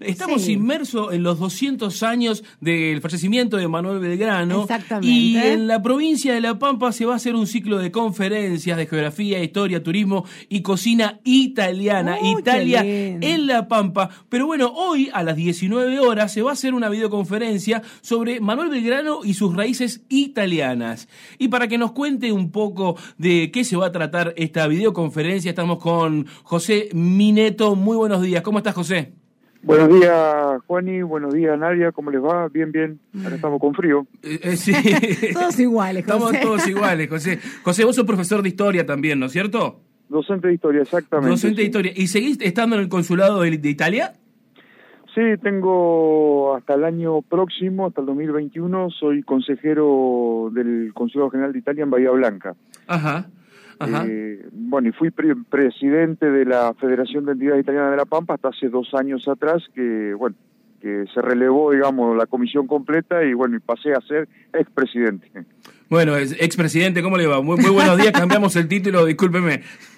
Estamos Sí. inmersos en los 200 años del fallecimiento de Manuel Belgrano. Exactamente. Y en la provincia de La Pampa se va a hacer un ciclo de conferencias de geografía, historia, turismo y cocina italiana. Uy, Italia qué lindo. en La Pampa. Pero bueno, hoy a las 19 horas se va a hacer una videoconferencia sobre Manuel Belgrano y sus raíces italianas. Y para que nos cuente un poco de qué se va a tratar esta videoconferencia, estamos con José Mineto. Muy buenos días. ¿Cómo estás, José? Buenos días, Juani. Buenos días, Nadia. ¿Cómo les va? Bien, bien. Ahora estamos con frío. Sí. Todos iguales, José. Estamos todos iguales, José. José, vos sos profesor de historia también, ¿no es cierto? Docente de historia, exactamente. Docente de sí. historia. ¿Y seguís estando en el consulado de Italia? Sí, tengo hasta el año próximo, hasta el 2021, soy consejero del Consulado General de Italia en Bahía Blanca. Ajá. Ajá. Bueno, y fui presidente de la Federación de Entidades Italianas de La Pampa hasta hace 2 años atrás, que se relevó, digamos, la comisión completa y bueno, y pasé a ser expresidente. Bueno, expresidente, ¿cómo le va? Muy buenos días, cambiamos el título, discúlpeme.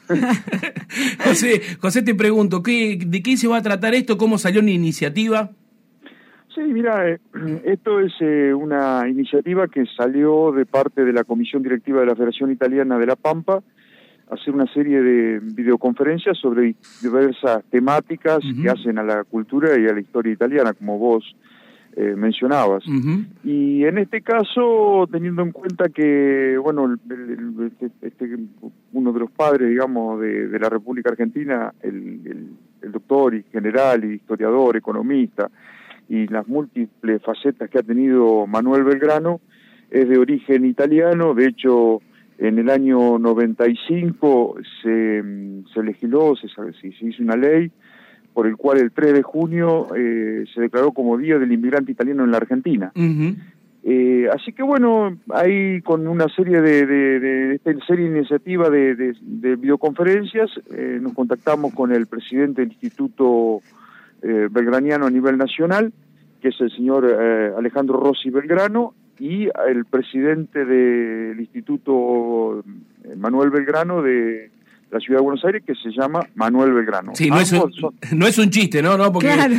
José, te pregunto, ¿de qué se va a tratar esto? ¿Cómo salió una iniciativa? Sí, mira, esto es una iniciativa que salió de parte de la Comisión Directiva de la Federación Italiana de La Pampa, hacer una serie de videoconferencias sobre diversas temáticas que hacen a la cultura y a la historia italiana, como vos mencionabas. Y en este caso, teniendo en cuenta que, bueno, uno de los padres, digamos, de la República Argentina, el doctor y general y historiador, economista, y las múltiples facetas que ha tenido Manuel Belgrano, es de origen italiano. De hecho, en el año 95 se legisló, se hizo una ley por el cual el 3 de junio se declaró como Día del Inmigrante Italiano en la Argentina. Así que bueno, ahí con una serie de iniciativa de videoconferencias, nos contactamos con el presidente del Instituto Belgraniano a nivel nacional, que es el señor Alejandro Rossi Belgrano, y el presidente del Instituto Manuel Belgrano de la Ciudad de Buenos Aires, que se llama Manuel Belgrano. Sí, no es un chiste, ¿no? Porque claro.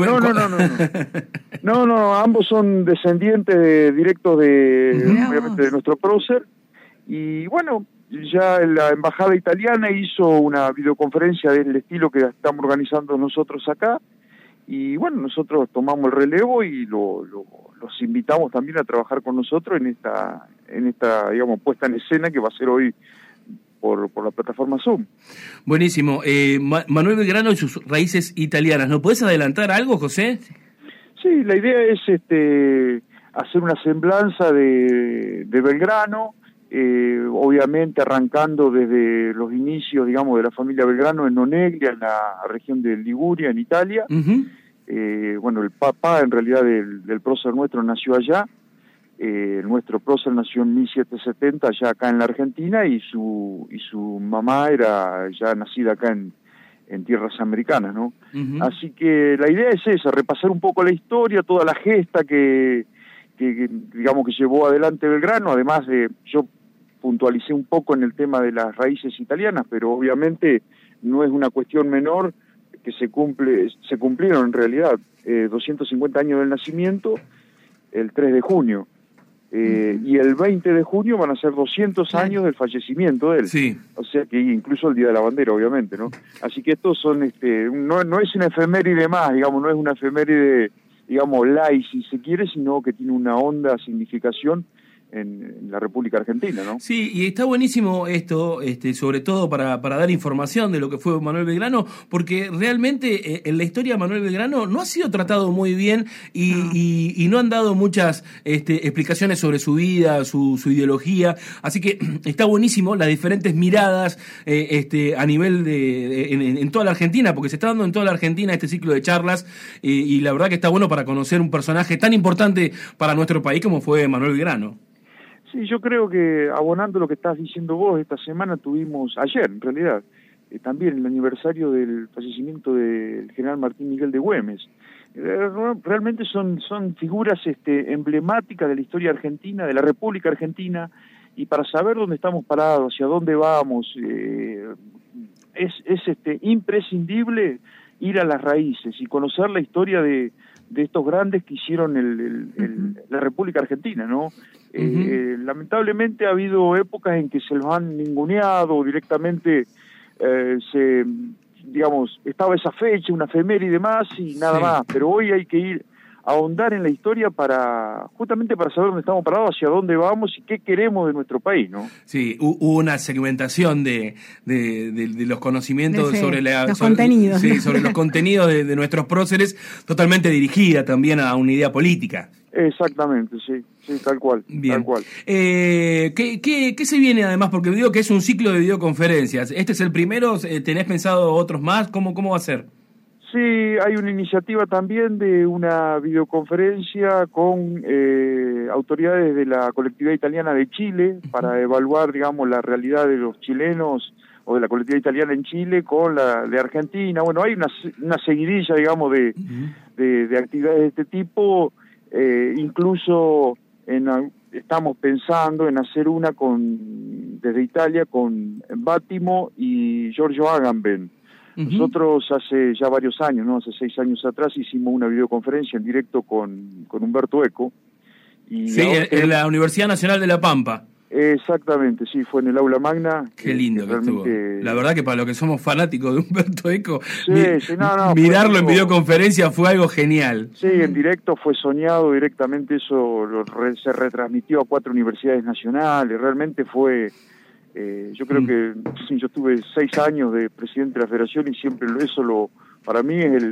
No, ambos son descendientes directos obviamente de nuestro prócer. Y bueno, ya la embajada italiana hizo una videoconferencia del estilo que estamos organizando nosotros acá. Y bueno, nosotros tomamos el relevo y los invitamos también a trabajar con nosotros en esta digamos, puesta en escena que va a ser hoy por la plataforma Zoom. Buenísimo. Manuel Belgrano y sus raíces italianas. ¿No podés adelantar algo, José? Sí, la idea es hacer una semblanza de Belgrano, obviamente arrancando desde los inicios, digamos, de la familia Belgrano en Oneglia, en la región de Liguria, en Italia. Bueno, el papá en realidad del prócer nuestro nació allá. Nuestro prócer nació en 1770 allá acá en la Argentina, y su mamá era ya nacida acá en tierras americanas, ¿no? Así que la idea es esa, repasar un poco la historia, toda la gesta que digamos que llevó adelante Belgrano. Además yo puntualicé un poco en el tema de las raíces italianas, pero obviamente no es una cuestión menor que se cumplieron en realidad 250 años del nacimiento el 3 de junio. Y el 20 de junio van a ser 200 años del fallecimiento de él. Sí. O sea que incluso el Día de la Bandera, obviamente, ¿no? Así que estos son, no es una efeméride más, digamos, no es una efeméride, digamos, light, si se quiere, sino que tiene una honda significación en la República Argentina, ¿no? Sí, y está buenísimo esto, sobre todo para dar información de lo que fue Manuel Belgrano, porque realmente en la historia de Manuel Belgrano no ha sido tratado muy bien y no han dado muchas explicaciones sobre su vida, su ideología, así que está buenísimo las diferentes miradas a nivel en toda la Argentina, porque se está dando en toda la Argentina este ciclo de charlas, y la verdad que está bueno para conocer un personaje tan importante para nuestro país como fue Manuel Belgrano. Sí, yo creo que abonando lo que estás diciendo vos, esta semana tuvimos, ayer en realidad, también el aniversario del fallecimiento del general Martín Miguel de Güemes. Realmente son figuras emblemáticas de la historia argentina, de la República Argentina, y para saber dónde estamos parados, hacia dónde vamos, es imprescindible ir a las raíces y conocer la historia de estos grandes que hicieron la República Argentina, ¿no? Lamentablemente ha habido épocas en que se los han ninguneado directamente, estaba esa fecha, una efeméride y demás y nada más, pero hoy hay que ir a ahondar en la historia justamente para saber dónde estamos parados, hacia dónde vamos y qué queremos de nuestro país, ¿no? Sí, hubo una segmentación de los conocimientos sobre los contenidos. Sí, sobre los contenidos de nuestros próceres, totalmente dirigida también a una idea política. Exactamente, sí, tal cual. Bien. Tal cual. ¿Qué se viene además? Porque digo que es un ciclo de videoconferencias. ¿Este es el primero? ¿Tenés pensado otros más? ¿Cómo va a ser? Sí, hay una iniciativa también de una videoconferencia con autoridades de la colectividad italiana de Chile para evaluar, digamos, la realidad de los chilenos o de la colectividad italiana en Chile con la de Argentina. Bueno, hay una seguidilla, digamos, de actividades de este tipo. Incluso estamos pensando en hacer una desde Italia con Bátimo y Giorgio Agamben. Nosotros hace ya varios años, ¿no? Hace 6 años atrás hicimos una videoconferencia en directo con Humberto Eco. Y sí, en la Universidad Nacional de La Pampa. Exactamente, sí, fue en el aula magna. Qué lindo que estuvo. La verdad que para los que somos fanáticos de Humberto Eco, mirarlo en videoconferencia fue algo genial. Sí, en directo fue soñado directamente, eso se retransmitió a 4 universidades nacionales, realmente fue... yo creo que sí, yo tuve 6 años de presidente de la federación y siempre eso para mí es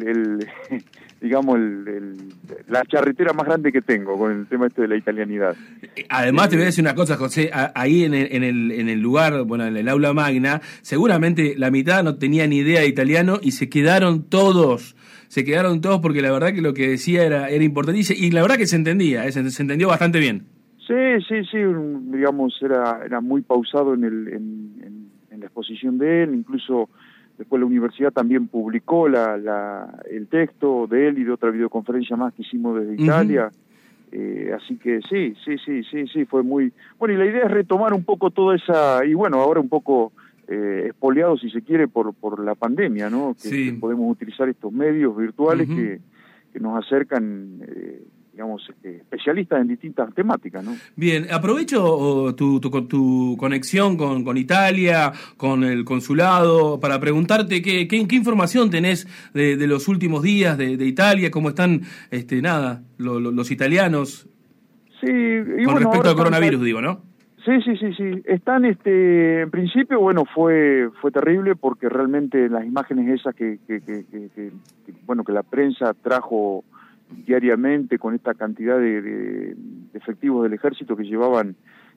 la charretera más grande que tengo con el tema de la italianidad. Además te voy a decir una cosa, José, ahí en el lugar, bueno, en el aula magna, seguramente la mitad no tenía ni idea de italiano y se quedaron todos porque la verdad que lo que decía era importante y la verdad que se entendía, se entendió bastante bien. Sí, digamos, era muy pausado en la exposición de él, incluso después la universidad también publicó el texto de él y de otra videoconferencia más que hicimos desde Italia, así que sí, fue muy... Bueno, y la idea es retomar un poco toda esa, y bueno, ahora un poco espoleado, si se quiere, por la pandemia, ¿no? Que podemos utilizar estos medios virtuales que nos acercan... digamos, especialistas en distintas temáticas, ¿no? Bien, aprovecho tu conexión con Italia, con el consulado, para preguntarte qué información tenés de los últimos días de Italia, cómo están, los italianos, con respecto al coronavirus, digo, ¿no? Sí. Están, en principio, bueno, fue terrible porque realmente las imágenes esas que la prensa trajo diariamente con esta cantidad de efectivos del ejército que llevaban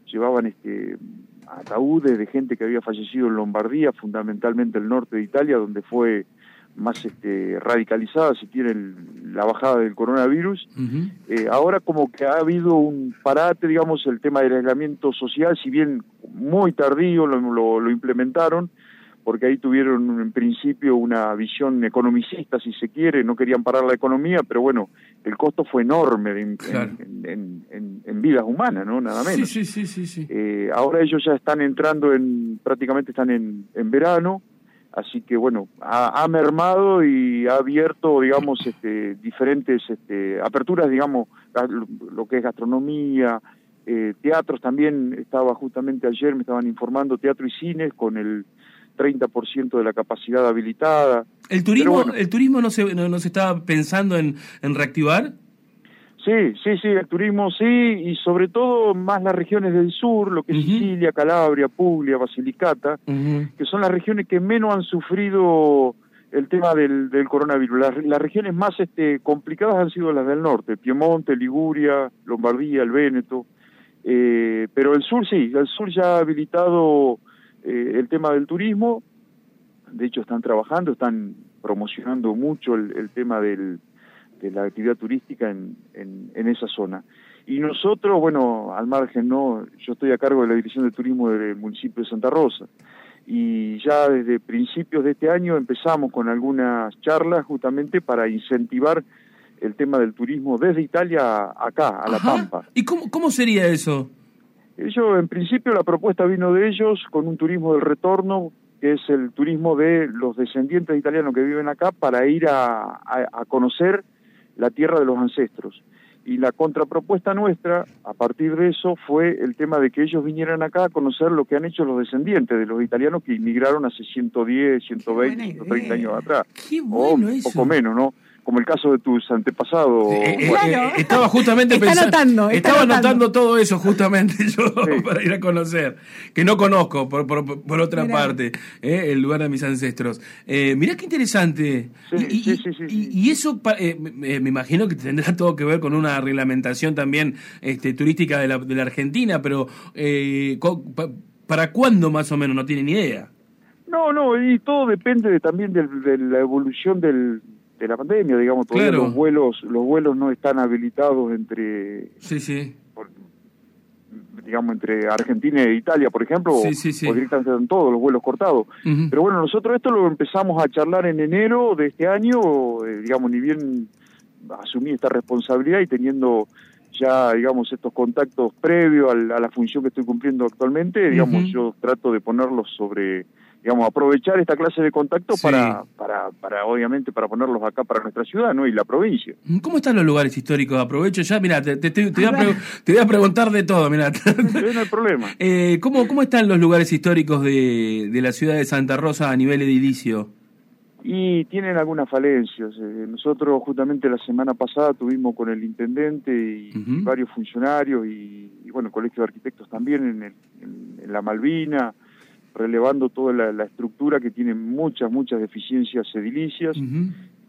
ataúdes de gente que había fallecido en Lombardía, fundamentalmente el norte de Italia, donde fue más radicalizada, si quieren, la bajada del coronavirus. Ahora como que ha habido un parate, digamos, el tema del aislamiento social, si bien muy tardío lo implementaron, porque ahí tuvieron en principio una visión economicista, si se quiere, no querían parar la economía, pero bueno, el costo fue enorme en vidas humanas, ¿no? Nada menos. Sí. Ahora ellos ya están entrando prácticamente están en verano, así que bueno, ha mermado y ha abierto, digamos, diferentes aperturas, digamos, lo que es gastronomía, teatros también, justamente ayer me estaban informando, teatro y cines con el 30% de la capacidad habilitada. ¿El turismo no se está pensando en reactivar? Sí, el turismo sí, y sobre todo más las regiones del sur, lo que es Sicilia, Calabria, Puglia, Basilicata, que son las regiones que menos han sufrido el tema del coronavirus. Las regiones más complicadas han sido las del norte, Piemonte, Liguria, Lombardía, el Véneto, pero el sur ya ha habilitado el tema del turismo. De hecho están están promocionando mucho el tema de la actividad turística en esa zona. Y nosotros, bueno, al margen, ¿no? Yo estoy a cargo de la Dirección de Turismo del municipio de Santa Rosa, y ya desde principios de este año empezamos con algunas charlas justamente para incentivar el tema del turismo desde Italia acá, a La Pampa. ¿Y cómo sería eso? En principio la propuesta vino de ellos con un turismo del retorno que es el turismo de los descendientes de italianos que viven acá para ir a conocer la tierra de los ancestros. Y la contrapropuesta nuestra, a partir de eso, fue el tema de que ellos vinieran acá a conocer lo que han hecho los descendientes de los italianos que inmigraron hace 110, 120, 130 años atrás. Qué bueno o eso. poco menos, ¿no? Como el caso de tus antepasados. Claro. Estaba justamente pensando. Estaba anotando todo eso justamente yo Sí. para ir a conocer, que no conozco por otra parte, el lugar de mis ancestros. Mirá qué interesante. Sí, Y eso me imagino que tendrá todo que ver con una reglamentación también turística de la Argentina, pero ¿para cuándo más o menos? No tienen ni idea. No, y todo depende también de la evolución de la pandemia, digamos. Todavía Claro. los vuelos no están habilitados entre entre Argentina e Italia, por ejemplo, Sí. o directamente están todos los vuelos cortados. Uh-huh. Pero bueno, nosotros esto lo empezamos a charlar en enero de este año, ni bien asumí esta responsabilidad y teniendo ya, estos contactos previos a la función que estoy cumpliendo actualmente, Uh-huh. yo trato de ponerlos sobre, aprovechar esta clase de contactos Sí. para obviamente, para ponerlos acá para nuestra ciudad, ¿no? Y la provincia. ¿Cómo están los lugares históricos? Aprovecho ya, mira, te voy a preguntar de todo, mira. No hay problema. ¿Cómo están los lugares históricos de la ciudad de Santa Rosa a nivel edilicio? Y tienen algunas falencias. Nosotros justamente la semana pasada tuvimos con el intendente y Uh-huh. varios funcionarios y el Colegio de Arquitectos también en la Malvina, relevando toda la estructura que tiene muchas deficiencias edilicias. Uh-huh.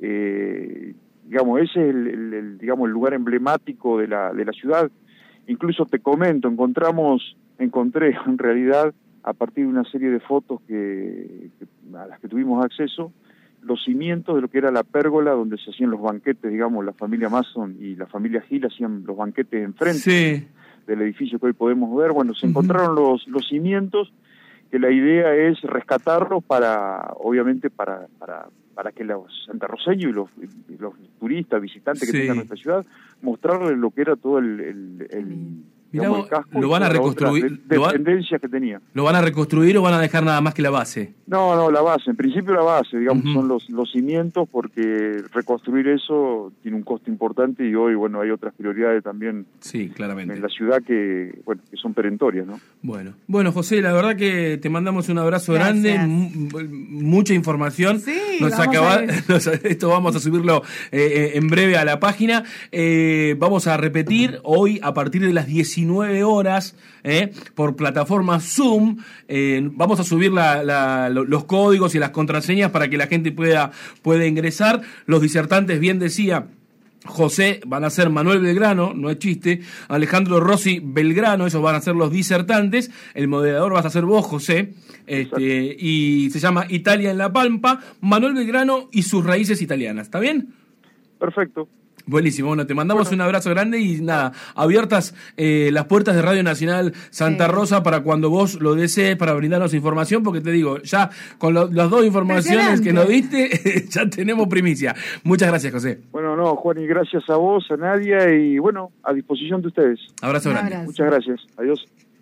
Ese es el lugar emblemático de la ciudad. Incluso te comento, encontré en realidad, a partir de una serie de fotos a las que tuvimos acceso, los cimientos de lo que era la pérgola donde se hacían los banquetes, la familia Mason y la familia Gil hacían los banquetes enfrente Sí. del edificio que hoy podemos ver. Bueno, se Uh-huh. encontraron los cimientos, que la idea es rescatarlos obviamente para que los santarroceños y los turistas, visitantes que Sí. tengan nuestra ciudad, mostrarles lo que era todo el casco. ¿Lo van a reconstruir? Tendencias que tenía. ¿Lo van a reconstruir o van a dejar nada más que la base? No, la base, en principio la base, Uh-huh. son los cimientos, porque reconstruir eso tiene un costo importante y hoy, hay otras prioridades también Sí, claramente. en la ciudad que son perentorias, ¿no? Bueno, José, la verdad que te mandamos un abrazo grande, mucha información. Sí, Esto vamos a subirlo en breve a la página. Vamos a repetir hoy a partir de las 19 horas por plataforma Zoom. Vamos a subir los códigos y las contraseñas para que la gente pueda ingresar. Los disertantes, bien decía José, van a ser Manuel Belgrano, no es chiste, Alejandro Rossi Belgrano, esos van a ser los disertantes, el moderador vas a ser vos, José, y se llama Italia en la Pampa, Manuel Belgrano y sus raíces italianas, ¿está bien? Perfecto. Buenísimo, bueno, te mandamos un abrazo grande y nada, abiertas las puertas de Radio Nacional Santa Rosa para cuando vos lo desees, para brindarnos información, porque te digo, ya con las dos informaciones que nos diste, ya tenemos primicia. Muchas gracias, José. Bueno, Juan, y gracias a vos, a Nadia, y a disposición de ustedes. Abrazo grande. Muchas gracias. Adiós.